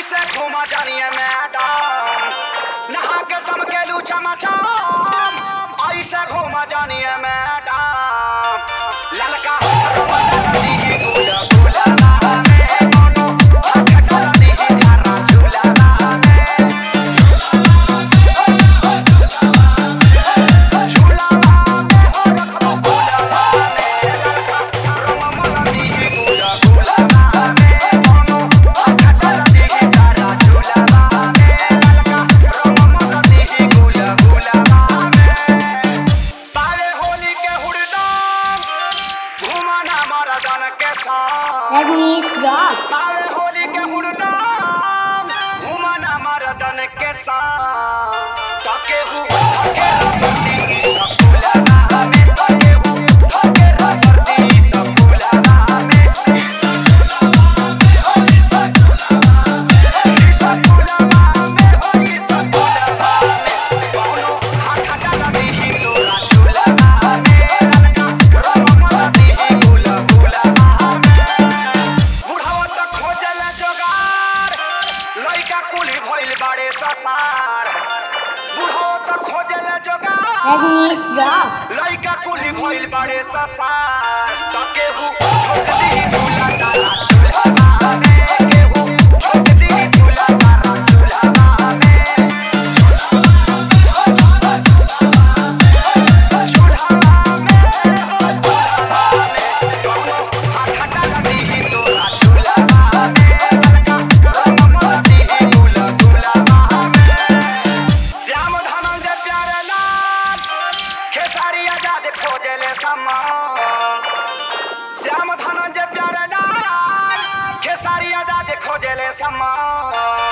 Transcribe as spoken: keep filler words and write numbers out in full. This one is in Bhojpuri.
ऐसे घूमा जानिए मैडम, नहा के चमकेलू चमचम, ऐसे घूमा जानिए मैडम, ललका Agnes Rock. पावे होली के हुड़दम घुमना मर्दन के संग तके हु तके रबती सब फुलवा में तके हु तके रबती सब फुलवा में होली सब फुलवा में होली सब फुलवा में कोनो हाथ डाला दी तोरा झुलवा में ललका रमम दी फूल फुलवा लइका कुली भइल बाड़े ससार बुढ़ो त खोजल जोगार Agnes Rock. लइका कुली भइल बाड़े ससार तके हु छोक दी झूला तारा झूलवा में केहू छोक दी झूला तारा झूलवा में झूलवा में झूलवा में कोनो हाथ डाला दी तोरा झूलवा में श्याम धनंजय प्यारे लाल खेसारी आजाद खोजले समान।